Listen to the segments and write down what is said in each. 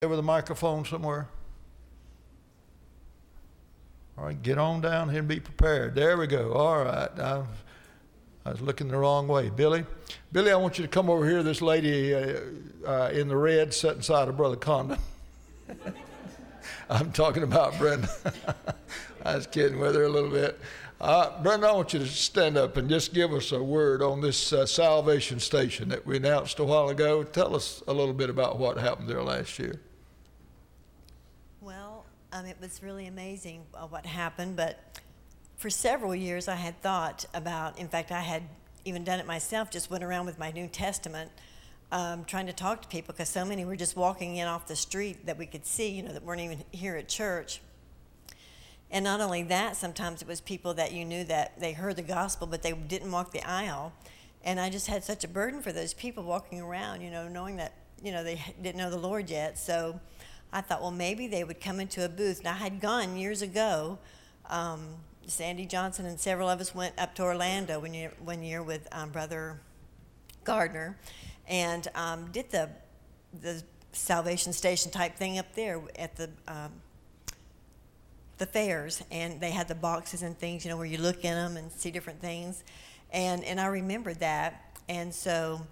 With a microphone somewhere? All right, get on down here and be prepared. There we go. All right. I was looking the wrong way. Billy, I want you to come over here. This lady in the red sitting inside of Brother Condon. I'm talking about Brenda. I was kidding with her a little bit. Brenda, I want you to stand up and just give us a word on this salvation station that we announced a while ago. Tell us a little bit about what happened there last year. Well, it was really amazing what happened, but for several years I had thought about, in fact, I had even done it myself, just went around with my New Testament trying to talk to people, because so many were just walking in off the street that we could see, that weren't even here at church. And not only that, sometimes it was people that you knew that they heard the gospel, but they didn't walk the aisle. And I just had such a burden for those people walking around, knowing that, they didn't know the Lord yet. So I thought, well, maybe they would come into a booth. And I had gone years ago. Sandy Johnson and several of us went up to Orlando one year with Brother Gardner and did the salvation station type thing up there at the fairs. And they had the boxes and things, where you look in them and see different things. And I remembered that. And so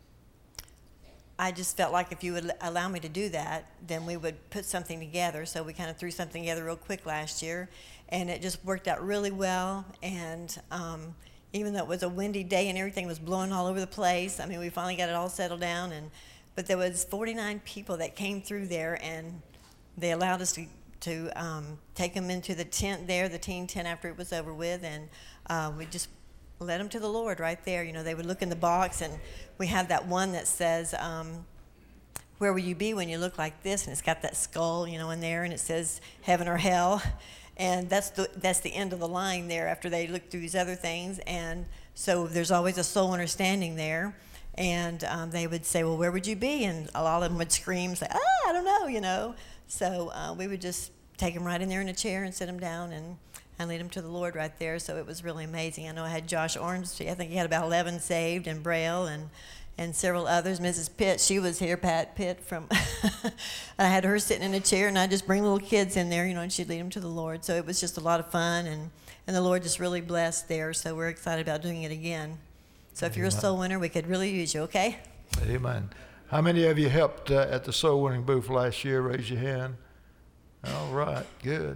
I just felt like if you would allow me to do that, then we would put something together. So we kind of threw something together real quick last year, and it just worked out really well. And even though it was a windy day and everything was blowing all over the place, we finally got it all settled down. But there was 49 people that came through there, and they allowed us to take them into the tent there, the teen tent, after it was over with, and we just led them to the Lord right there. They would look in the box, and we have that one that says, where will you be when you look like this? And it's got that skull, in there, and it says heaven or hell. And that's the end of the line there after they look through these other things. And so there's always a soul winner standing there. And they would say, well, where would you be? And a lot of them would scream, say, I don't know, So we would just take them right in there in a chair and sit them down and lead them to the Lord right there. So it was really amazing. I know I had Josh Orange. I think he had about 11 saved, and Braille and several others. Mrs. Pitt, she was here, Pat Pitt from, I had her sitting in a chair, and I'd just bring little kids in there, and she'd lead them to the Lord. So it was just a lot of fun, and the Lord just really blessed there. So we're excited about doing it again. So if you're a soul winner, we could really use you, okay? Amen. How many of you helped at the soul winning booth last year? Raise your hand. All right, good.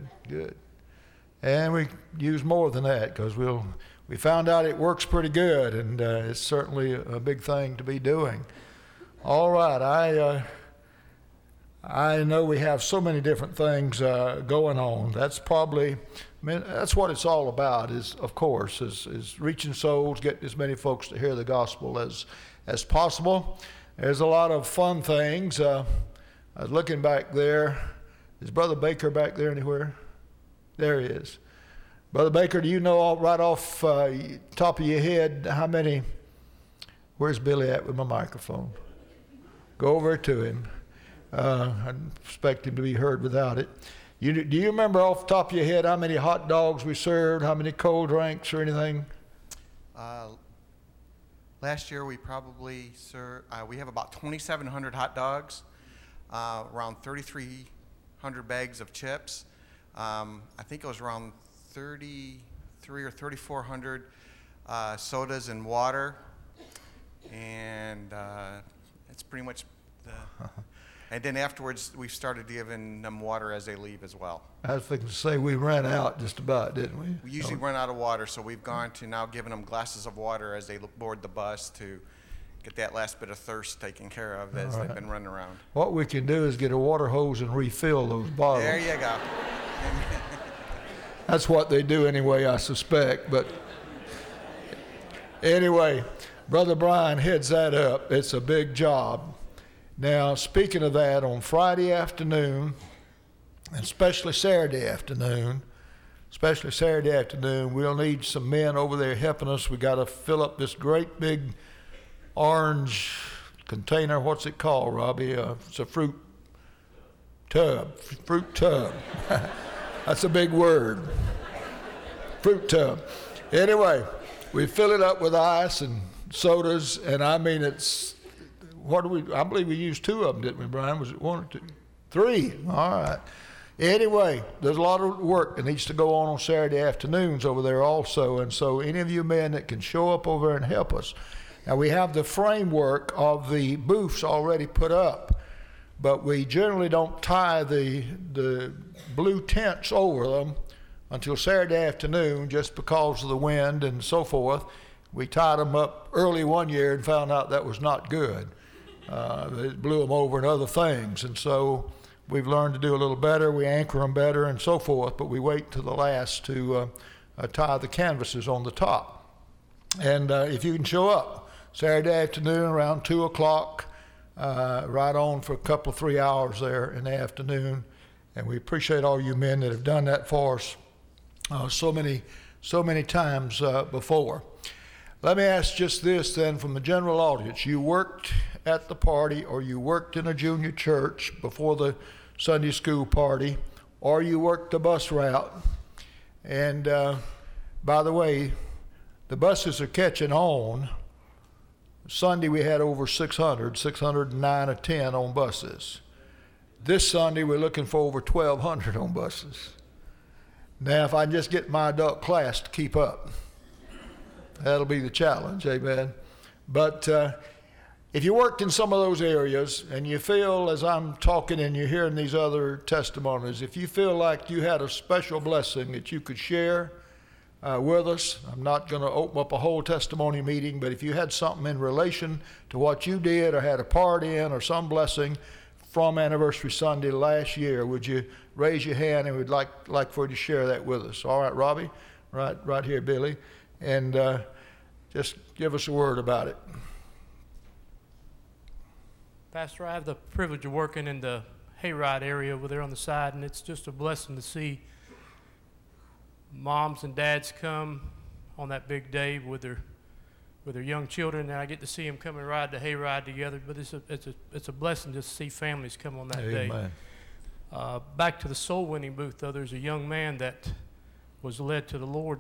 And we use more than that, because we found out it works pretty good, and it's certainly a big thing to be doing. All right, I know we have so many different things going on. That's probably, that's what it's all about, is reaching souls, getting as many folks to hear the gospel as possible. There's a lot of fun things. I was looking back there. Is Brother Baker back there anywhere? There he is. Brother Baker, do you know right off top of your head how many? Where's Billy at with my microphone? Go over to him. I expect him to be heard without it. Do you remember off the top of your head how many hot dogs we served, how many cold drinks or anything? Last year we probably served, we have about 2,700 hot dogs, around 3,300 bags of chips. I think it was around 3,300 or 3,400 sodas and water, and it's pretty much the. And then afterwards, we started giving them water as they leave as well. I was thinking to say we ran out just about, didn't we? We usually run out of water, so we've gone to now giving them glasses of water as they board the bus to get that last bit of thirst taken care of as they've been running around. What we can do is get a water hose and refill those bottles. There you go. That's what they do anyway, I suspect. But anyway, Brother Brian heads that up. It's a big job. Now, speaking of that, on Friday afternoon, and especially Saturday afternoon, we'll need some men over there helping us. We got to fill up this great big orange container. What's it called, Robbie? It's a fruit tub. That's a big word. Fruit tub. Anyway, we fill it up with ice and sodas, and I believe we used 2 of them, didn't we, Brian? Was it 1 or 2? 3. All right. Anyway, there's a lot of work that needs to go on Saturday afternoons over there also. And so any of you men that can show up over and help us. Now, we have the framework of the booths already put up, but we generally don't tie the blue tents over them until Saturday afternoon just because of the wind and so forth. We tied them up early one year and found out that was not good. It blew them over and other things. And so we've learned to do a little better. We anchor them better and so forth, but we wait to the last to tie the canvases on the top. And if you can show up Saturday afternoon around 2 o'clock, right on for a couple of 3 hours there in the afternoon. And we appreciate all you men that have done that for us so many times before. Let me ask just this then from the general audience. You worked at the party, or you worked in a junior church before the Sunday school party, or you worked the bus route. And by the way, the buses are catching on. Sunday we had over 609 or 10 on buses. This Sunday we're looking for over 1,200 on buses. Now if I can just get my adult class to keep up, that'll be the challenge, amen. But if you worked in some of those areas and you feel, as I'm talking and you're hearing these other testimonies, if you feel like you had a special blessing that you could share with us, I'm not going to open up a whole testimony meeting, but if you had something in relation to what you did or had a part in or some blessing from Anniversary Sunday last year, would you raise your hand, and we'd like for you to share that with us. All right, Robbie? Right here, Billy. And just give us a word about it. Pastor, I have the privilege of working in the hayride area over there on the side, and it's just a blessing to see moms and dads come on that big day with their young children, and I get to see them come and ride the hayride together. But it's a blessing just to see families come on that day. Back to the soul winning booth, though, there's a young man that was led to the Lord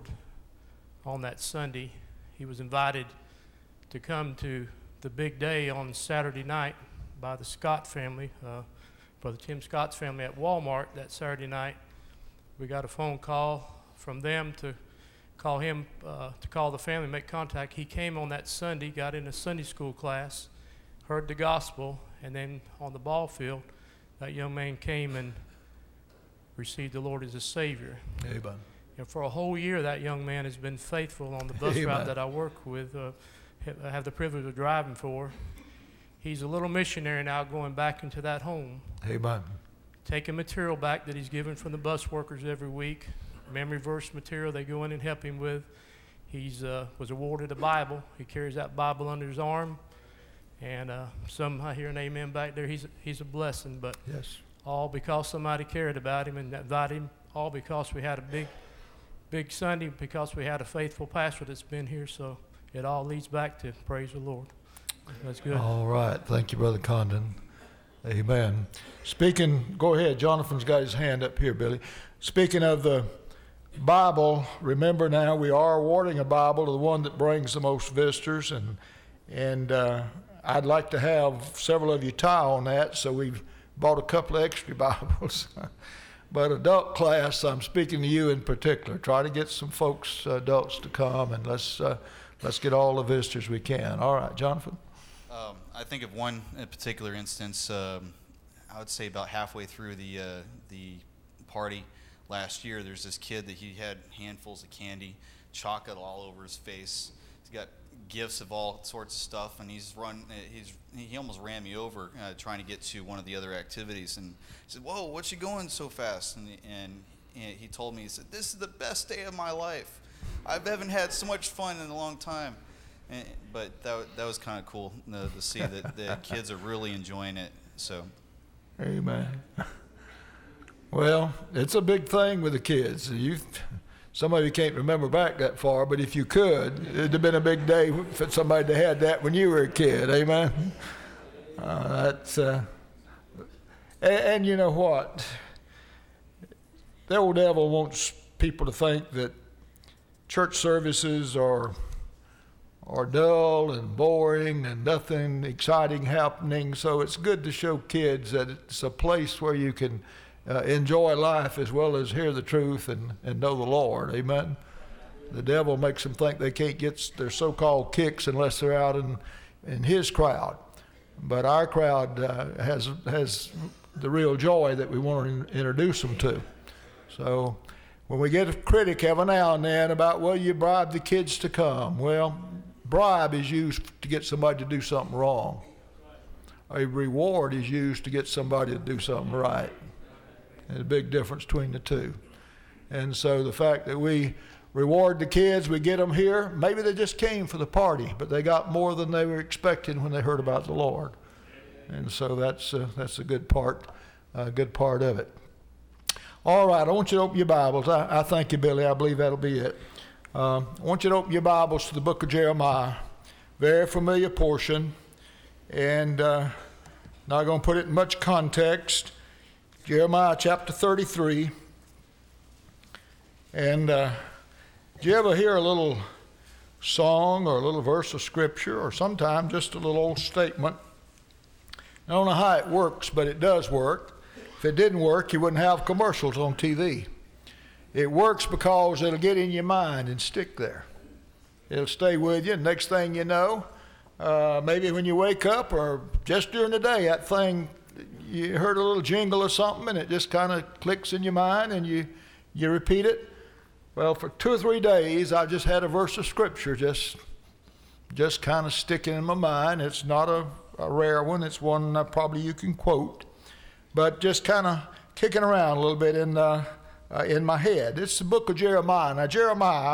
on that Sunday. He was invited to come to the big day on Saturday night by the Scott family, Brother Tim Scott's family at Walmart that Saturday night. We got a phone call from them to call him, to call the family, make contact. He came on that Sunday, got in a Sunday school class, heard the gospel, and then on the ball field, that young man came and received the Lord as a Savior. Amen. And for a whole year, that young man has been faithful on the bus route that I work with, I have the privilege of driving for. He's a little missionary now going back into that home. Amen. Taking material back that he's given from the bus workers every week, memory verse material they go in and help him with. He's was awarded a Bible. He carries that Bible under his arm. And I hear an amen back there. He's a blessing, but yes, all because somebody cared about him and invited him, all because we had a big Sunday, because we had a faithful pastor that's been here. So it all leads back to praise the Lord. That's good. All right. Thank you, Brother Condon. Amen. Speaking, go ahead. Jonathan's got his hand up here, Billy. Speaking of the Bible, remember now we are awarding a Bible to the one that brings the most visitors, and I'd like to have several of you tie on that, so we've bought a couple of extra Bibles. But adult class, I'm speaking to you in particular. Try to get some folks, adults, to come, and let's get all the visitors we can. All right, Jonathan? I think of one particular instance. I would say about halfway through the party last year, there's this kid that he had handfuls of candy, chocolate all over his face. He's got gifts of all sorts of stuff, and he almost ran me over trying to get to one of the other activities. And he said, "Whoa, what you going so fast?" And he told me, he said, "This is the best day of my life. I haven't had so much fun in a long time." But that was kind of cool to see that the kids are really enjoying it. So, amen. Well, it's a big thing with the kids. Some of you can't remember back that far, but if you could, it'd have been a big day for somebody that had that when you were a kid. Amen. And you know what? The old devil wants people to think that church services are are dull and boring and nothing exciting happening. So it's good to show kids that it's a place where you can enjoy life as well as hear the truth and know the Lord. Amen. The devil makes them think they can't get their so-called kicks unless they're out in his crowd. But our crowd has the real joy that we want to introduce them to. So when we get a critic every now and then about, well, you bribe the kids to come. Well, bribe is used to get somebody to do something wrong. A reward is used to get somebody to do something right. There's a big difference between the two. And so the fact that we reward the kids, we get them here, maybe they just came for the party, but they got more than they were expecting when they heard about the Lord. And so that's a good part of it. All right, I want you to open your Bibles. I thank you, Billy. I believe that'll be it. I want you to open your Bibles to the book of Jeremiah. Very familiar portion. And not going to put it in much context. Jeremiah chapter 33. And do you ever hear a little song or a little verse of scripture or sometimes just a little old statement? I don't know how it works, but it does work. If it didn't work, you wouldn't have commercials on TV. It works because it'll get in your mind and stick there. It'll stay with you. Next thing you know, maybe when you wake up or just during the day, that thing, you heard a little jingle or something and it just kind of clicks in your mind and you repeat it. Well, for 2 or 3 days, I just had a verse of scripture just kind of sticking in my mind. It's not a rare one. It's one probably you can quote, but just kind of kicking around a little bit in my head. It's the book of Jeremiah. Now, Jeremiah,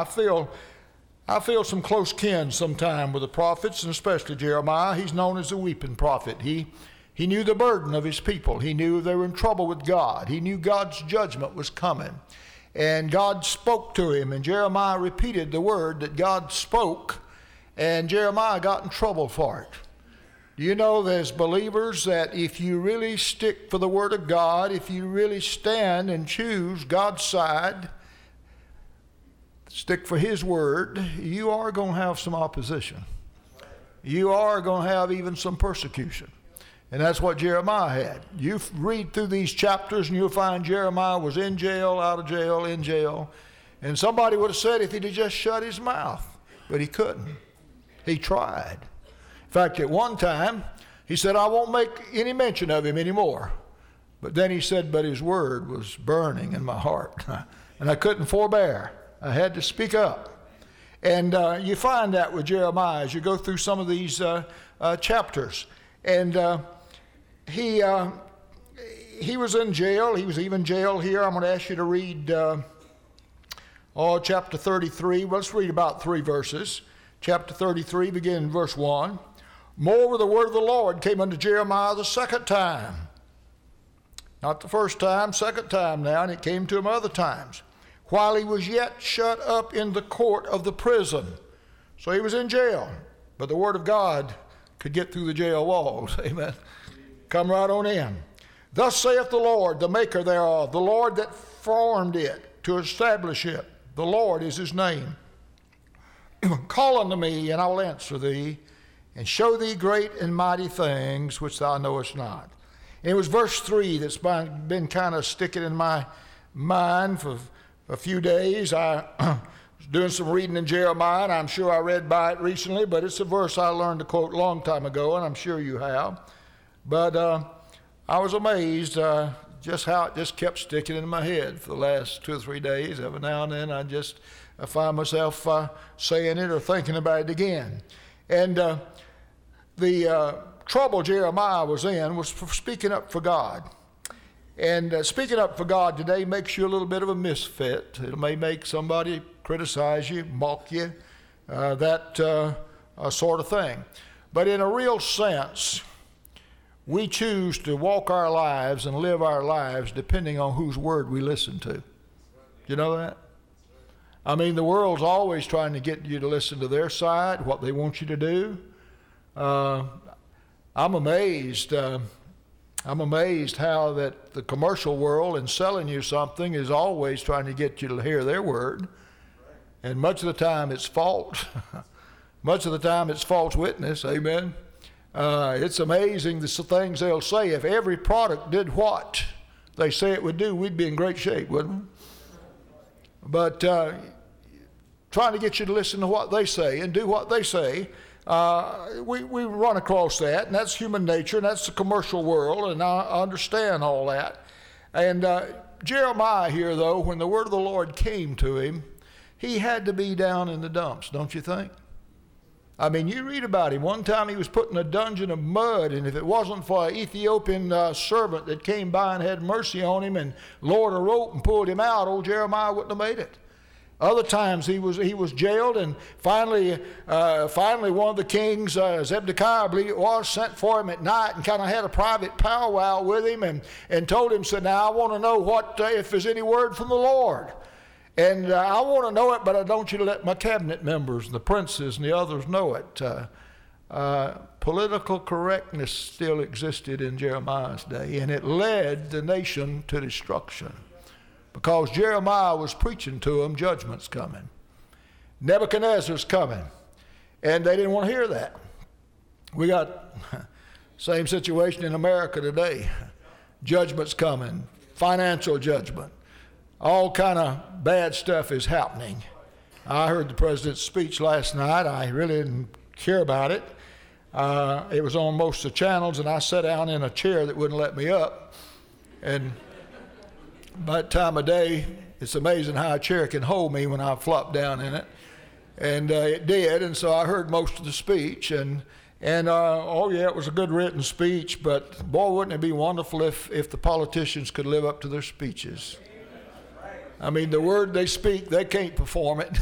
I feel some close kin sometime with the prophets, and especially Jeremiah. He's known as the weeping prophet. He knew the burden of his people. He knew they were in trouble with God. He knew God's judgment was coming. And God spoke to him, and Jeremiah repeated the word that God spoke, and Jeremiah got in trouble for it. Do you know there's believers that if you really stick for the word of God, if you really stand and choose God's side, stick for his word, you are going to have some opposition. You are going to have even some persecution. And that's what Jeremiah had. You read through these chapters and you'll find Jeremiah was in jail, out of jail, in jail. And somebody would have said if he'd have just shut his mouth. But he couldn't. He tried. In fact, at one time, he said, I won't make any mention of him anymore. But then he said, but his word was burning in my heart. And I couldn't forbear. I had to speak up. And you find that with Jeremiah as you go through some of these chapters. And he was in jail. He was even jailed here. I'm going to ask you to read chapter 33. Well, let's read about 3 verses. Chapter 33, beginning in verse 1. Moreover, the word of the Lord came unto Jeremiah the second time. Not the first time, second time now, and it came to him other times, while he was yet shut up in the court of the prison. So he was in jail, but the word of God could get through the jail walls. Amen. Come right on in. Thus saith the Lord, the maker thereof, the Lord that formed it to establish it. The Lord is his name. Call unto me, and I will answer thee, and show thee great and mighty things which thou knowest not. And it was verse 3 that's been kind of sticking in my mind for a few days. I was doing some reading in Jeremiah, and I'm sure I read by it recently, but it's a verse I learned to quote a long time ago, and I'm sure you have. But I was amazed just how it just kept sticking in my head for the last 2 or 3 days. Every now and then I find myself saying it or thinking about it again. And the trouble Jeremiah was in was for speaking up for God. And speaking up for God today makes you a little bit of a misfit. It may make somebody criticize you, mock you, that sort of thing. But in a real sense, we choose to walk our lives and live our lives depending on whose word we listen to. You know that? I mean, the world's always trying to get you to listen to their side, what they want you to do. I'm amazed how that the commercial world in selling you something is always trying to get you to hear their word. And much of the time it's false. Much of the time it's false witness, amen. It's amazing the things they'll say. If every product did what they say it would do, we'd be in great shape, wouldn't we? But trying to get you to listen to what they say and do what they say, we run across that, and that's human nature, and that's the commercial world, and I understand all that. And Jeremiah here, though, when the word of the Lord came to him, he had to be down in the dumps, don't you think? I mean, you read about him. One time he was put in a dungeon of mud, and if it wasn't for an Ethiopian servant that came by and had mercy on him and lowered a rope and pulled him out, old Jeremiah wouldn't have made it. Other times he was jailed, and finally one of the kings, Zedekiah, I believe it was, sent for him at night and kind of had a private powwow with him and told him, said, now I want to know what if there's any word from the Lord. And I want to know it, but I don't want you to let my cabinet members and the princes and the others know it. Political correctness still existed in Jeremiah's day, and it led the nation to destruction because Jeremiah was preaching to them, judgment's coming. Nebuchadnezzar's coming, and they didn't want to hear that. We got same situation in America today. Judgment's coming, financial judgment. All kind of bad stuff is happening. I heard the president's speech last night. I really didn't care about it. It was on most of the channels, and I sat down in a chair that wouldn't let me up. And by that time of day, it's amazing how a chair can hold me when I flop down in it. And it did, and so I heard most of the speech. And oh yeah, it was a good written speech, but boy, wouldn't it be wonderful if the politicians could live up to their speeches. I mean, the word they speak, they can't perform it.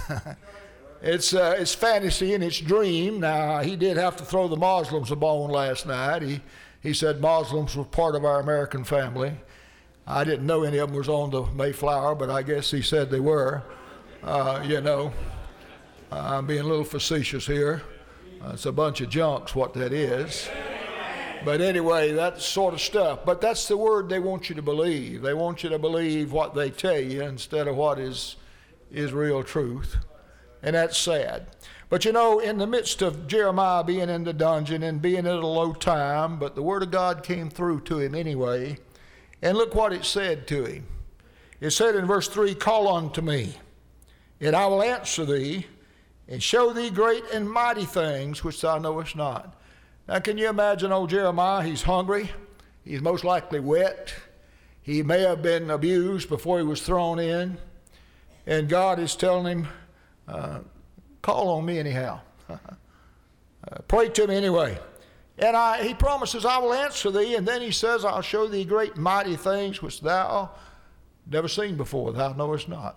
It's fantasy and it's dream. Now, he did have to throw the Muslims a bone last night. He said Muslims were part of our American family. I didn't know any of them was on the Mayflower, but I guess he said they were. I'm being a little facetious here. It's a bunch of junk's what that is. But anyway, that sort of stuff. But that's the word they want you to believe. They want you to believe what they tell you instead of what is real truth. And that's sad. But you know, in the midst of Jeremiah being in the dungeon and being at a low time, but the word of God came through to him anyway. And look what it said to him. It said in verse 3, call unto me, and I will answer thee, and show thee great and mighty things which thou knowest not. Now, can you imagine old Jeremiah? He's hungry. He's most likely wet. He may have been abused before he was thrown in. And God is telling him, call on me anyhow. Pray to me anyway. And he promises, I will answer thee. And then he says, I'll show thee great and mighty things which thou never seen before, thou knowest not.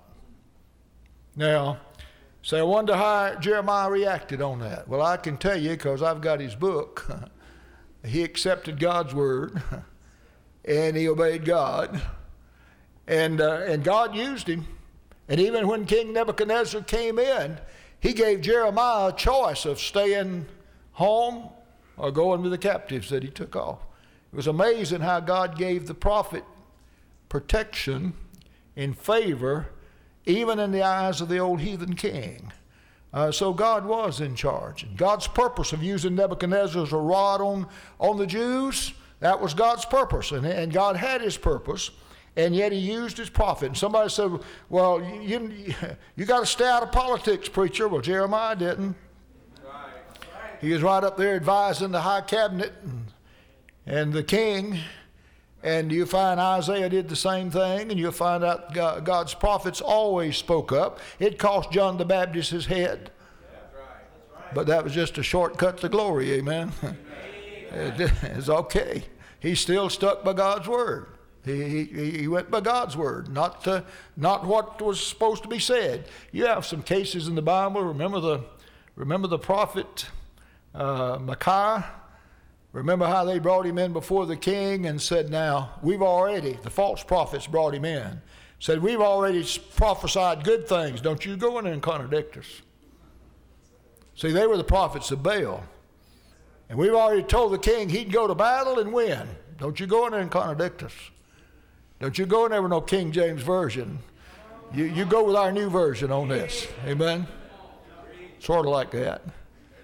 Now, so I wonder how Jeremiah reacted on that. Well, I can tell you because I've got his book. He accepted God's word, and he obeyed God, and God used him. And even when King Nebuchadnezzar came in, he gave Jeremiah a choice of staying home or going with the captives that he took off. It was amazing how God gave the prophet protection in favor even in the eyes of the old heathen king. So God was in charge. And God's purpose of using Nebuchadnezzar as a rod on the Jews, that was God's purpose. And God had his purpose, and yet he used his prophet. And somebody said, well, you got to stay out of politics, preacher. Well, Jeremiah didn't. He was right up there advising the high cabinet and the king. And you find Isaiah did the same thing, and you'll find out God's prophets always spoke up. It cost John the Baptist his head. That's right. But that was just a shortcut to glory, amen? It's okay. He still stuck by God's word. He went by God's word, not what was supposed to be said. You have some cases in the Bible. Remember the prophet Micaiah? Remember how they brought him in before the king and said, now, the false prophets brought him in, said, we've already prophesied good things. Don't you go in there and contradict us. See, they were the prophets of Baal. And we've already told the king he'd go to battle and win. Don't you go in there and contradict us. Don't you go in there with no King James Version. You go with our new version on this. Amen? Sort of like that.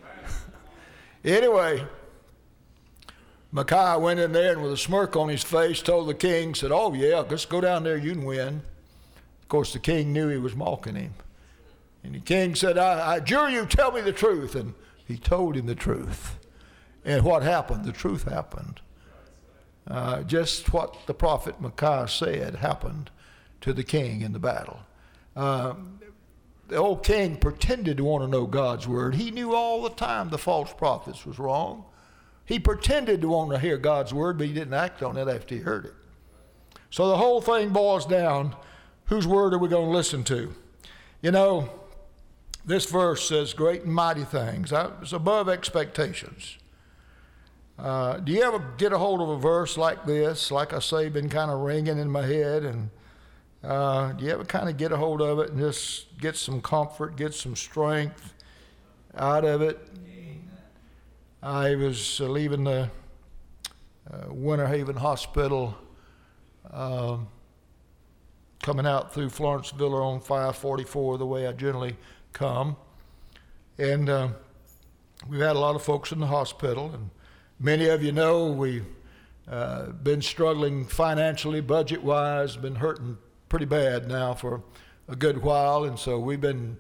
Anyway, Micaiah went in there and with a smirk on his face told the king, said, oh yeah, just go down there, you can win. Of course, the king knew he was mocking him. And the king said, I adjure you, tell me the truth. And he told him the truth. And what happened? The truth happened. Just what the prophet Micaiah said happened to the king in the battle. The old king pretended to want to know God's word. He knew all the time the false prophets was wrong. He pretended to want to hear God's word, but he didn't act on it after he heard it. So the whole thing boils down, whose word are we going to listen to? You know, this verse says great and mighty things. It's above expectations. Do you ever get a hold of a verse like this? Like I say, been kind of ringing in my head. And do you ever kind of get a hold of it and just get some comfort, get some strength out of it? I was leaving the Winter Haven Hospital, coming out through Florenceville on 544 the way I generally come. And we've had a lot of folks in the hospital, and many of you know we've been struggling financially, budget-wise, been hurting pretty bad now for a good while, and so we've been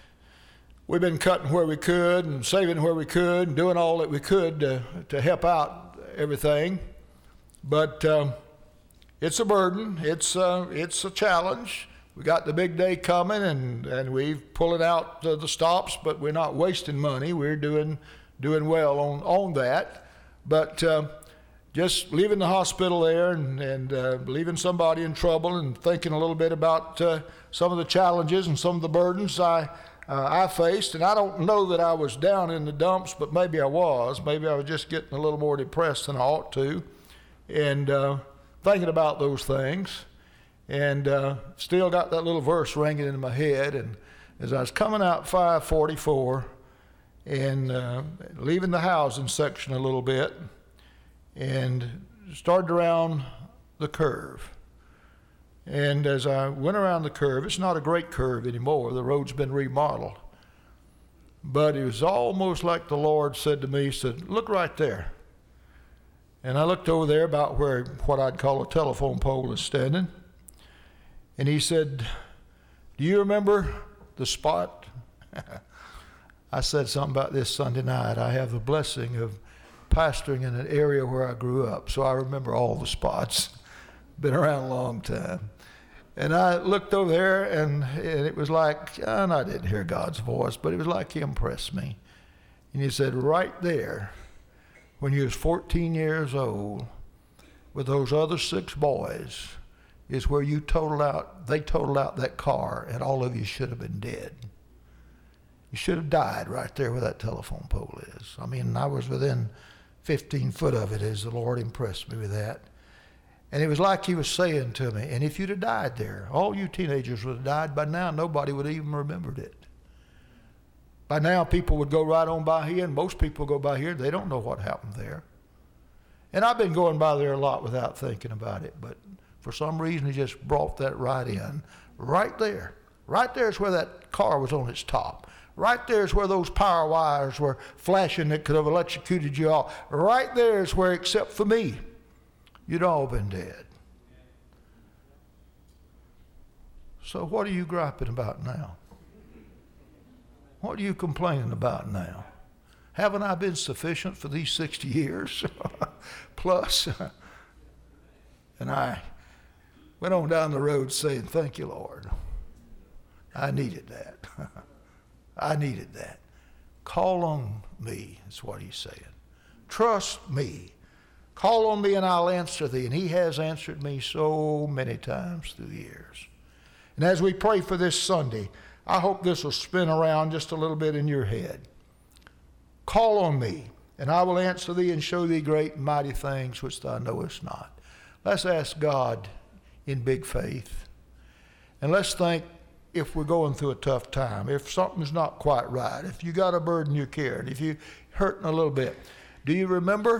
cutting where we could and saving where we could and doing all that we could to help out everything. But it's a burden. It's a challenge. We got the big day coming, and we're pulling out the stops, but we're not wasting money. We're doing well on that. But just leaving the hospital there and leaving somebody in trouble and thinking a little bit about some of the challenges and some of the burdens I faced. And I don't know that I was down in the dumps, but maybe I was. Maybe I was just getting a little more depressed than I ought to. And thinking about those things. And still got that little verse ringing in my head. And as I was coming out 544 and leaving the housing section a little bit and started around the curve. And as I went around the curve, it's not a great curve anymore. The road's been remodeled. But it was almost like the Lord said to me, he said, look right there. And I looked over there about where what I'd call a telephone pole is standing. And he said, do you remember the spot? I said something about this Sunday night. I have the blessing of pastoring in an area where I grew up, so I remember all the spots. Been around a long time. And I looked over there, and it was like, and I didn't hear God's voice, but it was like he impressed me. And he said, right there, when you was 14 years old, with those other 6 boys, is where they totaled out that car, and all of you should have been dead. You should have died right there where that telephone pole is. I mean, I was within 15 foot of it as the Lord impressed me with that. And it was like he was saying to me, and if you'd have died there, all you teenagers would have died. By now, nobody would have even remembered it. By now, people would go right on by here, and most people go by here. They don't know what happened there. And I've been going by there a lot without thinking about it, but for some reason, he just brought that right in. Right there. Right there is where that car was on its top. Right there is where those power wires were flashing that could have electrocuted you all. Right there is where, except for me, you'd all been dead. So what are you griping about now? What are you complaining about now? Haven't I been sufficient for these 60 years? Plus, and I went on down the road saying, thank you, Lord. I needed that. I needed that. Call on me, is what he's saying. Trust me. Call on me and I'll answer thee. And he has answered me so many times through the years. And as we pray for this Sunday, I hope this will spin around just a little bit in your head. Call on me, and I will answer thee and show thee great and mighty things which thou knowest not. Let's ask God in big faith. And let's think, if we're going through a tough time, if something's not quite right, if you got a burden you're carrying, if you're hurting a little bit, do you remember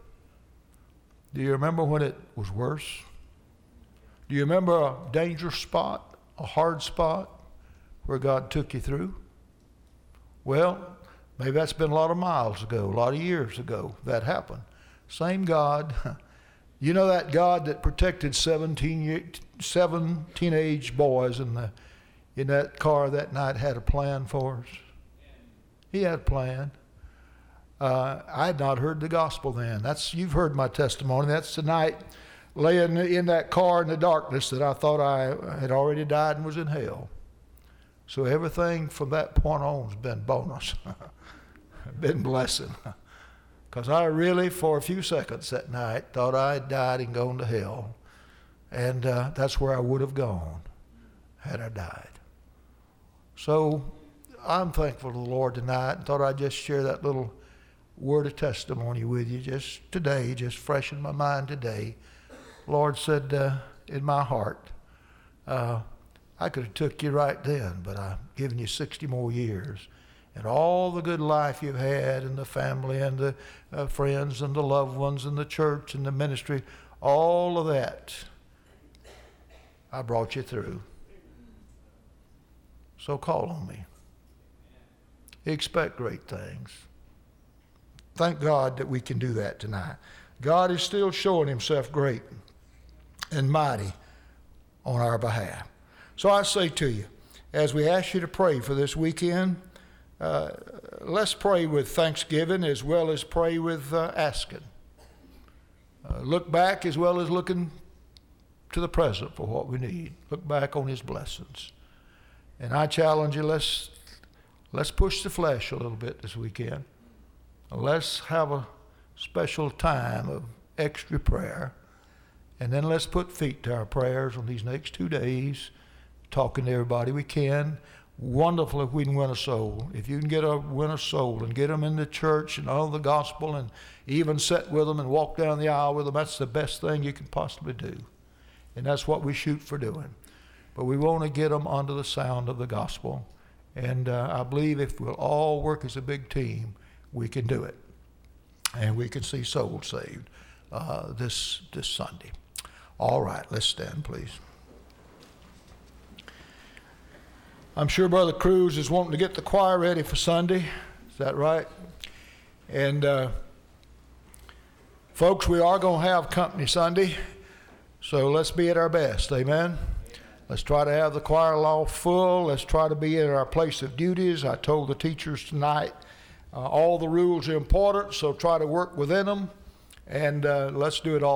when it was worse? Do you remember a dangerous spot, a hard spot where God took you through? Well, Maybe that's been a lot of miles ago, a lot of years ago that happened. Same God. You know that God that protected 7 teenage boys in that car that night had a plan for us? He had a plan. I had not heard the gospel then. You've heard my testimony. That's the night laying in that car in the darkness that I thought I had already died and was in hell. So everything from that point on has been bonus, been blessing. Because I really, for a few seconds that night, thought I had died and gone to hell. And that's where I would have gone had I died. So I'm thankful to the Lord tonight and thought I'd just share that little word of testimony with you just today, just fresh in my mind today. Lord said in my heart, I could have took you right then, but I've given you 60 more years. And all the good life you've had, and the family, and the friends, and the loved ones, and the church, and the ministry, all of that, I brought you through. So call on me. Expect great things. Thank God that we can do that tonight. God is still showing himself great and mighty on our behalf. So I say to you, as we ask you to pray for this weekend, let's pray with thanksgiving as well as pray with asking. Look back as well as looking to the present for what we need. Look back on his blessings. And I challenge you, let's push the flesh a little bit this weekend. Let's have a special time of extra prayer. And then let's put feet to our prayers on these next 2 days, talking to everybody we can. Wonderful if we can win a soul. If you can win a soul and get them in the church and know the gospel and even sit with them and walk down the aisle with them, that's the best thing you can possibly do. And that's what we shoot for doing. But we want to get them under the sound of the gospel. And I believe if we'll all work as a big team, we can do it. And we can see souls saved this Sunday. All right, let's stand, please. I'm sure Brother Cruz is wanting to get the choir ready for Sunday. Is that right? And folks, we are going to have company Sunday, so let's be at our best. Amen? Let's try to have the choir loft full. Let's try to be at our place of duties. I told the teachers tonight all the rules are important, so try to work within them, and let's do it all.